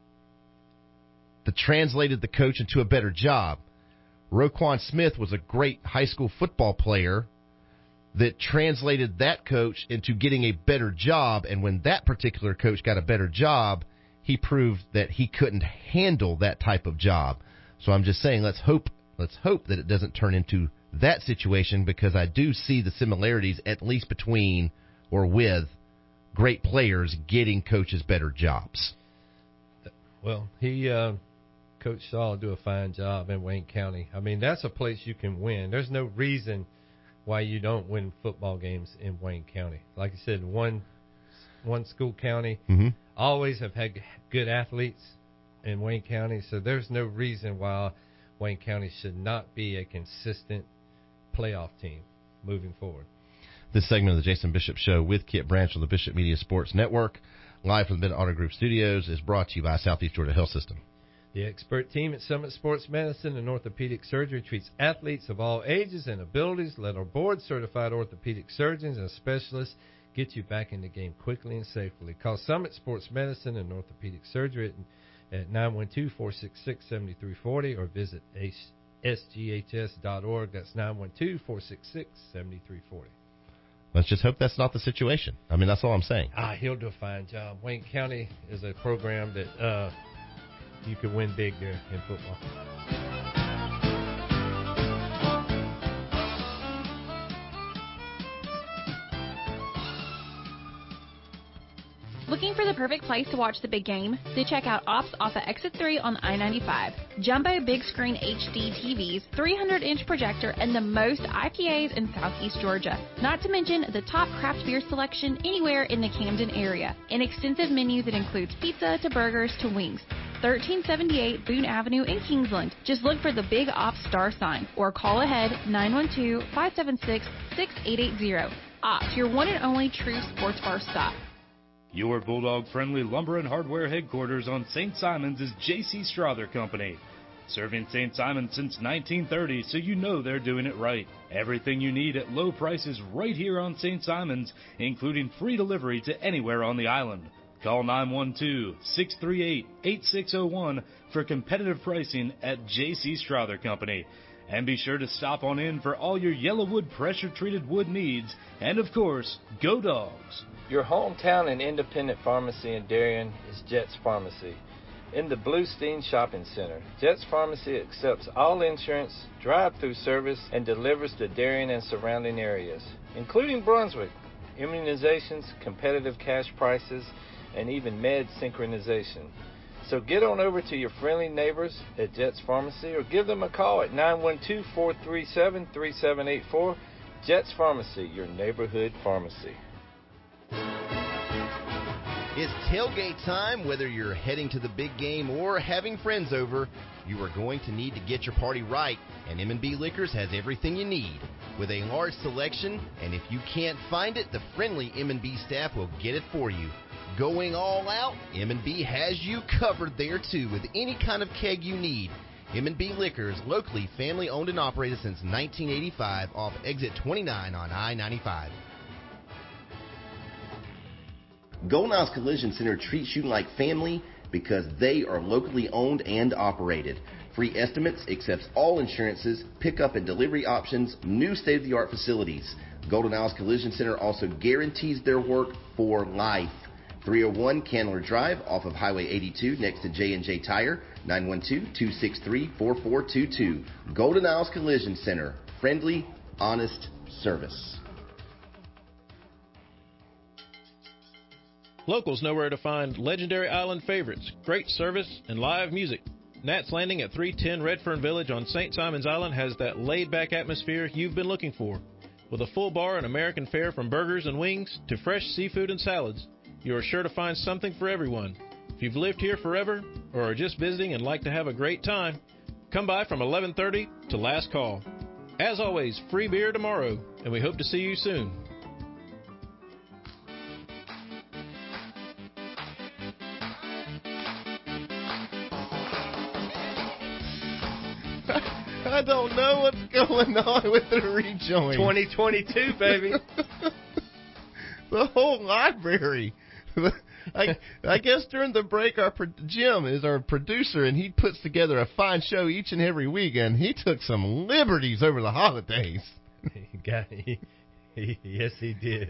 that translated the coach into a better job. Roquan Smith was a great high school football player that translated that coach into getting a better job, and when that particular coach got a better job, he proved that he couldn't handle that type of job. So I'm just saying, let's hope that it doesn't turn into that situation, because I do see the similarities, at least between or with great players getting coaches better jobs. Well, Coach Shaw will do a fine job in Wayne County. I mean, that's a place you can win. There's no reason why you don't win football games in Wayne County. Like I said, one school county, always have had good athletes in Wayne County, so there's no reason why Wayne County should not be a consistent playoff team moving forward. This segment of the Jason Bishop Show with Kip Branch on the Bishop Media Sports Network, live from the Bennett Auto Group Studios, is brought to you by Southeast Georgia Health System. The expert team at Summit Sports Medicine and Orthopedic Surgery treats athletes of all ages and abilities. Let our board-certified orthopedic surgeons and specialists get you back in the game quickly and safely. Call Summit Sports Medicine and Orthopedic Surgery at 912-466-7340 or visit sghs.org. That's 912-466-7340. Let's just hope that's not the situation. I mean, that's all I'm saying. He'll do a fine job. Wayne County is a program that you can win big there in football. Looking for the perfect place to watch the big game? Then check out Ops off of Exit 3 on I-95. Jumbo big screen HD TVs, 300-inch projector, and the most IPAs in Southeast Georgia. Not to mention the top craft beer selection anywhere in the Camden area. An extensive menu that includes pizza to burgers to wings. 1378 Boone Avenue in Kingsland. Just look for the Big Ops star sign or call ahead 912-576-6880. Ops, your one and only true sports bar stop. Your Bulldog-friendly lumber and hardware headquarters on St. Simons is J.C. Strother Company. Serving St. Simons since 1930, so you know they're doing it right. Everything you need at low prices right here on St. Simons, including free delivery to anywhere on the island. Call 912-638-8601 for competitive pricing at J.C. Strother Company. And be sure to stop on in for all your Yellowwood pressure-treated wood needs. And, of course, go Dogs! Your hometown and independent pharmacy in Darien is Jets Pharmacy. In the Bluestein Shopping Center, Jets Pharmacy accepts all insurance, drive-through service, and delivers to Darien and surrounding areas, including Brunswick. Immunizations, competitive cash prices, and even med synchronization. So get on over to your friendly neighbors at Jets Pharmacy or give them a call at 912-437-3784. Jets Pharmacy, your neighborhood pharmacy. It's tailgate time. Whether you're heading to the big game or having friends over, you are going to need to get your party right, and M&B Liquors has everything you need. With a large selection, and if you can't find it, the friendly M&B staff will get it for you. Going all out, M&B has you covered there too with any kind of keg you need. M&B Liquors, locally family-owned and operated since 1985 off exit 29 on I-95. Golden Isles Collision Center treats you like family because they are locally owned and operated. Free estimates, accepts all insurances, pickup and delivery options, new state-of-the-art facilities. Golden Isles Collision Center also guarantees their work for life. 301 Candler Drive off of Highway 82 next to J&J Tire, 912-263-4422. Golden Isles Collision Center, friendly, honest service. Locals know where to find legendary island favorites, great service, and live music. Nat's Landing at 310 Redfern Village on St. Simons Island has that laid-back atmosphere you've been looking for. With a full bar and American fare from burgers and wings to fresh seafood and salads, you are sure to find something for everyone. If you've lived here forever or are just visiting and like to have a great time, come by from 11:30 to last call. As always, free beer tomorrow, and we hope to see you soon. I don't know what's going on with the rejoin. 2022, baby. The whole library. I guess during the break, Jim is our producer, and he puts together a fine show each and every week, and he took some liberties over the holidays. Yes, he did.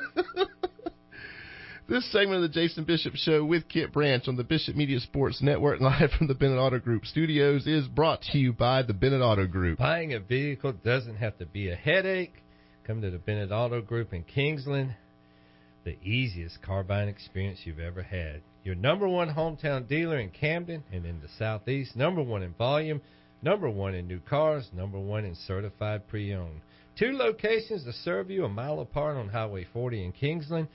This segment of the Jason Bishop Show with Kit Branch on the Bishop Media Sports Network, live from the Bennett Auto Group studios, is brought to you by the Bennett Auto Group. Buying a vehicle doesn't have to be a headache. Come to the Bennett Auto Group in Kingsland. The easiest car buying experience you've ever had. Your number one hometown dealer in Camden and in the Southeast. Number one in volume. Number one in new cars. Number one in certified pre-owned. 2 locations to serve you a mile apart on Highway 40 in Kingsland.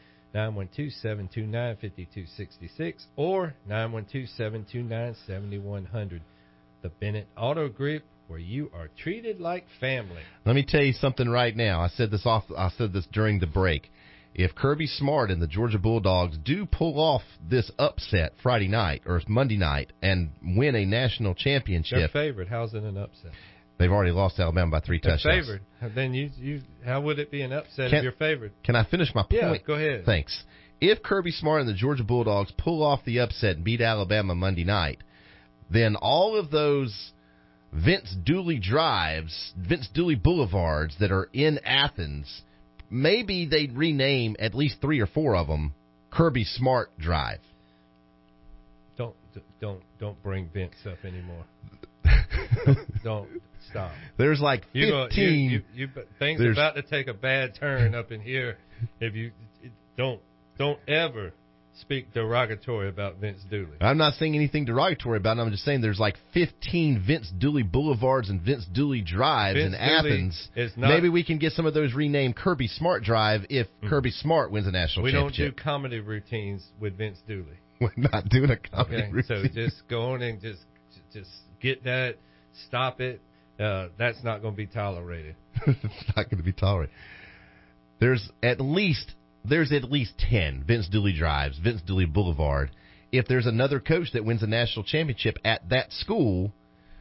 912-729-5266 or 912-729-7100. The Bennett Auto Group, where you are treated like family. Let me tell you something right now. I said this during the break. If Kirby Smart and the Georgia Bulldogs do pull off this upset Friday night or Monday night and win a national championship, they're favored. How's it an upset? They've already lost to Alabama by 3 touchdowns. They're favored. Then you how would it be an upset if you're favored? Can I finish my point? Yeah, go ahead. Thanks. If Kirby Smart and the Georgia Bulldogs pull off the upset and beat Alabama Monday night, then all of those Vince Dooley Boulevards that are in Athens, maybe they'd rename at least 3 or 4 of them Kirby Smart Drive. Don't bring Vince up anymore. Don't stop. There's like 15. Things are about to take a bad turn up in here. If you don't ever speak derogatory about Vince Dooley. I'm not saying anything derogatory about him. I'm just saying there's like 15 Vince Dooley Boulevards and Vince Dooley Drives in Athens. Maybe we can get some of those renamed Kirby Smart Drive if Kirby Smart wins a national championship. We don't do comedy routines with Vince Dooley. We're not doing a comedy routine. So just go on and just get that, stop it. That's not going to be tolerated. It's not going to be tolerated. There's at least 10 Vince Dooley Drives, Vince Dooley Boulevard. If there's another coach that wins a national championship at that school,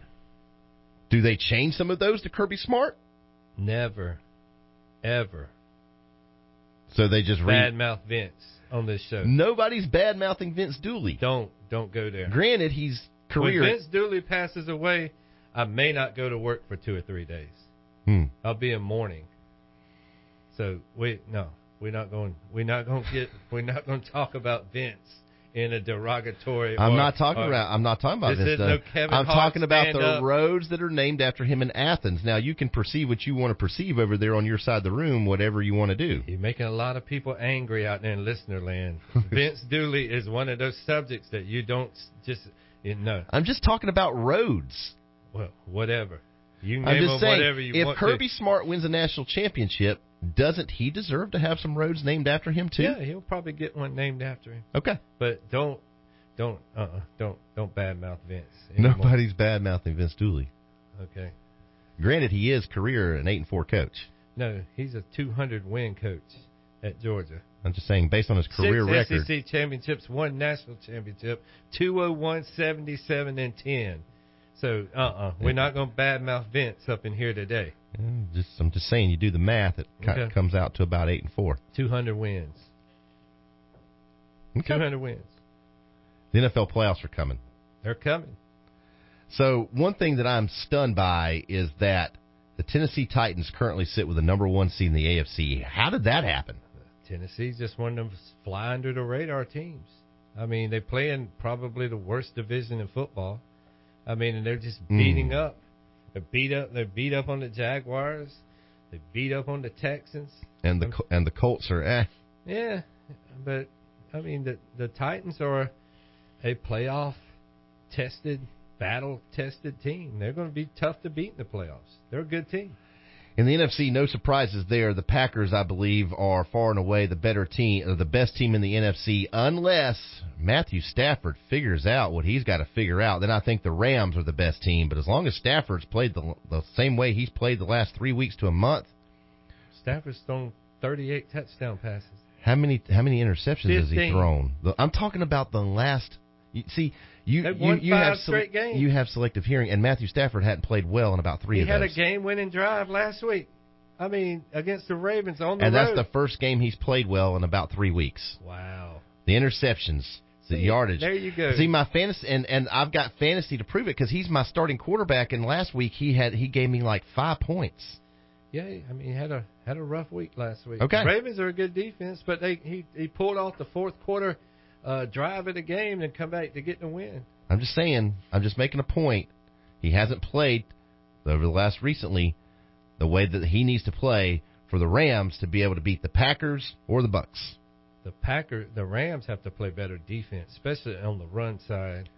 do they change some of those to Kirby Smart? Never, ever. So they just badmouth Vince on this show. Nobody's bad-mouthing Vince Dooley. Don't go there. Granted, he's career. When Vince Dooley passes away, I may not go to work for 2 or 3 days. I'll be in mourning. So we're not going to talk about Vince in a derogatory. I'm not talking about Vince. No Kevin I'm Hart talking about the stand-up. roads that are named after him in Athens. Now you can perceive what you want to perceive over there on your side of the room, whatever you want to do. You're making a lot of people angry out there in listener land. Vince Dooley is one of those subjects that you don't just know. I'm just talking about roads. Well, whatever. You I'm name just them saying, whatever you want if Kirby to. Smart wins a national championship, doesn't he deserve to have some roads named after him too? Yeah, he'll probably get one named after him. Okay, but don't badmouth Vince anymore. Nobody's badmouthing Vince Dooley. Okay. Granted, he is career an 8-4 coach. No, he's a 200-win coach at Georgia. I'm just saying, based on his career 6 record. SEC championships, 1 national championship, 201, 77, and 10. So, we're not going to badmouth Vince up in here today. I'm just saying, you do the math, it comes out to about 8-4. 200 wins. Okay. 200 wins. The NFL playoffs are coming. They're coming. So one thing that I'm stunned by is that the Tennessee Titans currently sit with the number 1 seed in the AFC. How did that happen? Tennessee's just one of them fly under the radar teams. I mean, they play in probably the worst division in football. I mean, and they're just beating up. They're beat up on the Jaguars. They beat up on the Texans. And the Colts are Yeah, but I mean the Titans are a playoff tested, battle tested team. They're going to be tough to beat in the playoffs. They're a good team. In the NFC, no surprises there. The Packers, I believe, are far and away the better team, or the best team in the NFC, unless Matthew Stafford figures out what he's got to figure out. Then I think the Rams are the best team. But as long as Stafford's played the same way he's played the last 3 weeks to a month. Stafford's thrown 38 touchdown passes. How many interceptions 15. has he thrown? I'm talking about the last. You have straight games. You have selective hearing, and Matthew Stafford hadn't played well in about 3 of those. He had a game-winning drive last week. I mean, against the Ravens on the road. And that's the first game he's played well in about 3 weeks. Wow. The interceptions, the yardage. There you go. See, my fantasy, and I've got fantasy to prove it because he's my starting quarterback. And last week he gave me like 5 points. Yeah, I mean, he had a rough week last week. Okay. The Ravens are a good defense, but he pulled off the fourth quarter drive of the game and come back to get the win. I'm just saying. I'm just making a point. He hasn't played over the last recently the way that he needs to play for the Rams to be able to beat the Packers or the Bucks. The Rams have to play better defense, especially on the run side.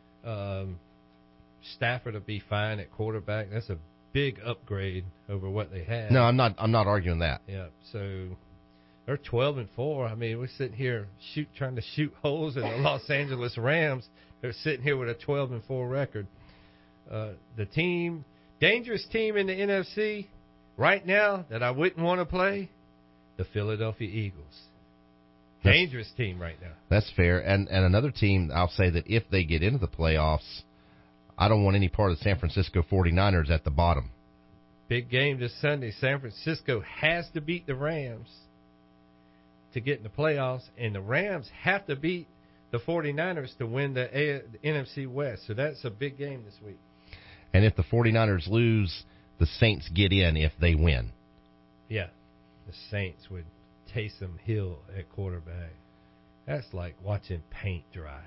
Stafford will be fine at quarterback. That's a big upgrade over what they had. No, I'm not arguing that. Yeah, so they're 12-4. I mean, we're sitting here trying to shoot holes in the Los Angeles Rams. They're sitting here with a 12-4 record. The dangerous team in the NFC right now that I wouldn't want to play, the Philadelphia Eagles. Dangerous team right now. That's fair. And another team, I'll say that if they get into the playoffs, I don't want any part of the San Francisco 49ers at the bottom. Big game this Sunday. San Francisco has to beat the Rams to get in the playoffs, and the Rams have to beat the 49ers to win the NFC West. So that's a big game this week. And if the 49ers lose, the Saints get in if they win. Yeah, the Saints with Taysom Hill at quarterback. That's like watching paint dry.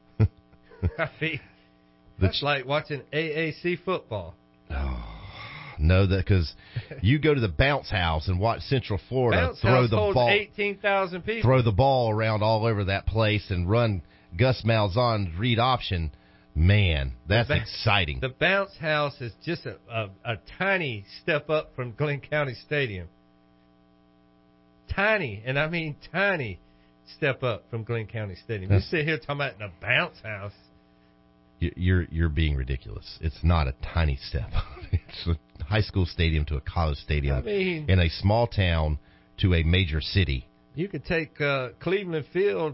I mean, that's like watching AAC football. Oh, No, because you go to the bounce house and watch Central Florida bounce throw house the holds ball, 18,000 people. throw the ball around all over that place and run Gus Malzahn's read option. Man, that's exciting. The bounce house is just a tiny step up from Glenn County Stadium. Tiny, and I mean tiny step up from Glenn County Stadium. You sit here talking about the bounce house. You're being ridiculous. It's not a tiny step. It's a high school stadium to a college stadium. I mean, in a small town to a major city. You could take Cleveland Field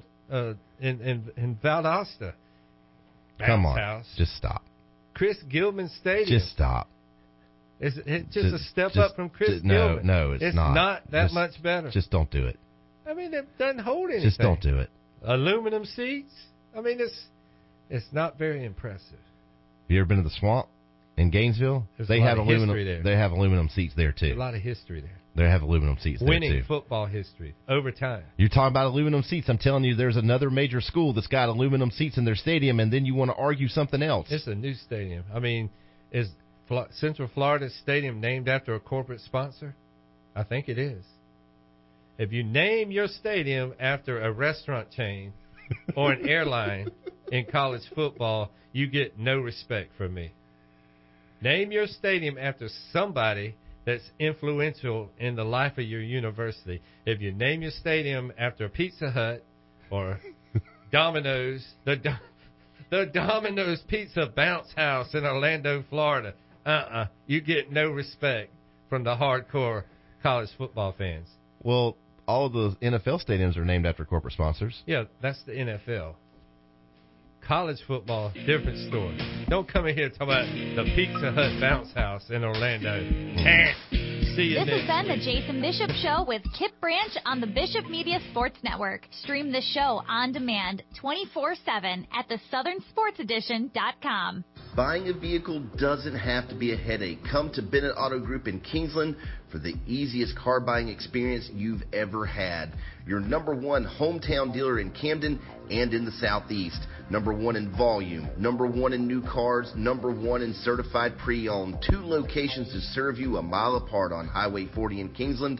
in Valdosta. Come on, house. Just stop. Chris Gilman Stadium. Just stop. Is it just a step up from Chris Gilman? No, it's not. It's not that much better. Just don't do it. I mean, it doesn't hold anything. Just don't do it. Aluminum seats. I mean, it's not very impressive. You ever been to the Swamp in Gainesville? They have aluminum there. They have aluminum seats there too. There's a lot of history there. They have aluminum seats there too. Winning football history over time. You're talking about aluminum seats. I'm telling you, there's another major school that's got aluminum seats in their stadium, and then you want to argue something else. It's a new stadium. I mean, is Central Florida Stadium named after a corporate sponsor? I think it is. If you name your stadium after a restaurant chain or an airline in college football, you get no respect from me. Name your stadium after somebody that's influential in the life of your university. If you name your stadium after Pizza Hut or Domino's, the Domino's Pizza Bounce House in Orlando, Florida, you get no respect from the hardcore college football fans. Well, all of the NFL stadiums are named after corporate sponsors. Yeah, that's the NFL. College football, different story. Don't come in here and talk about the Pizza Hut Bounce House in Orlando. See you This next. has been the Jason Bishop Show with Kip Branch on the Bishop Media Sports Network. Stream the show on demand 24/7 at theSouthernSportsEdition.com. Buying a vehicle doesn't have to be a headache. Come to Bennett Auto Group in Kingsland for the easiest car buying experience you've ever had. Your #1 hometown dealer in Camden and in the Southeast. #1 in volume, #1 in new cars, #1 in certified pre-owned. 2 locations to serve you a mile apart on Highway 40 in Kingsland,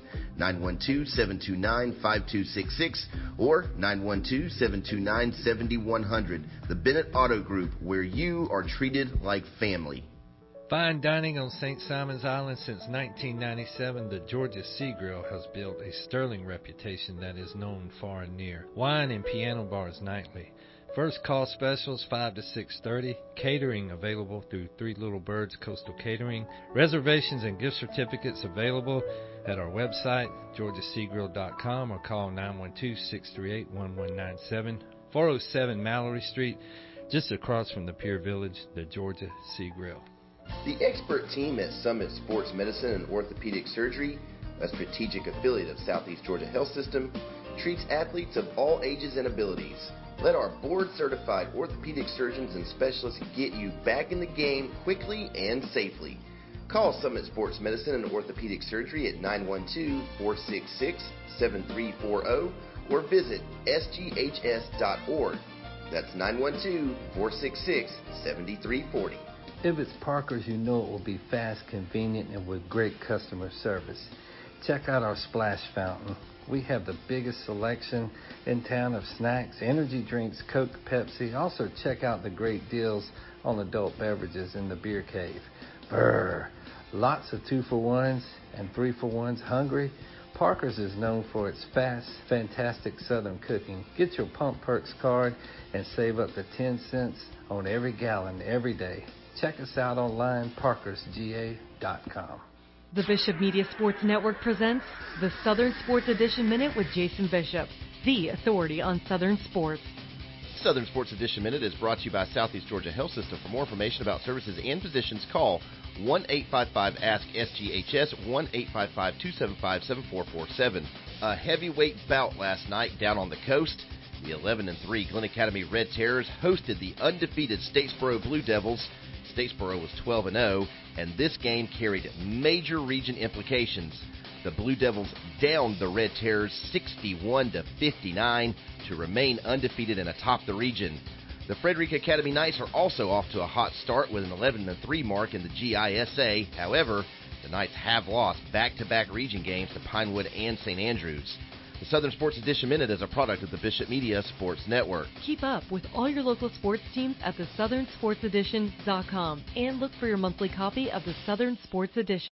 912-729-5266 or 912-729-7100. The Bennett Auto Group, where you are treated like family. Fine dining on St. Simon's Island since 1997, the Georgia Sea Grill has built a sterling reputation that is known far and near. Wine and piano bars nightly. First call specials 5 to 6:30. Catering available through Three Little Birds Coastal Catering. Reservations and gift certificates available at our website, georgiaseagrill.com, or call 912-638-1197. 407 Mallory Street, just across from the Pier Village, the Georgia Sea Grill. The expert team at Summit Sports Medicine and Orthopedic Surgery, a strategic affiliate of Southeast Georgia Health System, treats athletes of all ages and abilities. Let our board-certified orthopedic surgeons and specialists get you back in the game quickly and safely. Call Summit Sports Medicine and Orthopedic Surgery at 912-466-7340 or visit sghs.org. That's 912-466-7340. If it's Parker's, you know it will be fast, convenient, and with great customer service. Check out our splash fountain. We have the biggest selection in town of snacks, energy drinks, Coke, Pepsi. Also, check out the great deals on adult beverages in the beer cave. Brr! Lots of 2-for-1s and 3-for-1s. Hungry? Parker's is known for its fast, fantastic Southern cooking. Get your Pump Perks card and save up to 10 cents on every gallon every day. Check us out online, parkersga.com. The Bishop Media Sports Network presents the Southern Sports Edition Minute with Jason Bishop, the authority on Southern sports. Southern Sports Edition Minute is brought to you by Southeast Georgia Health System. For more information about services and positions, call 1-855-ASK-SGHS, 1-855-275-7447. A heavyweight bout last night down on the coast. The 11-3 Glen Academy Red Terrors hosted the undefeated Statesboro Blue Devils. Statesboro was 12-0, and this game carried major region implications. The Blue Devils downed the Red Terrors 61-59 to remain undefeated and atop the region. The Frederica Academy Knights are also off to a hot start with an 11-3 mark in the GISA. However, The Knights have lost back-to-back region games to Pinewood and St. Andrews. The Southern Sports Edition Minute is a product of the Bishop Media Sports Network. Keep up with all your local sports teams at thesouthernsportsedition.com and look for your monthly copy of the Southern Sports Edition.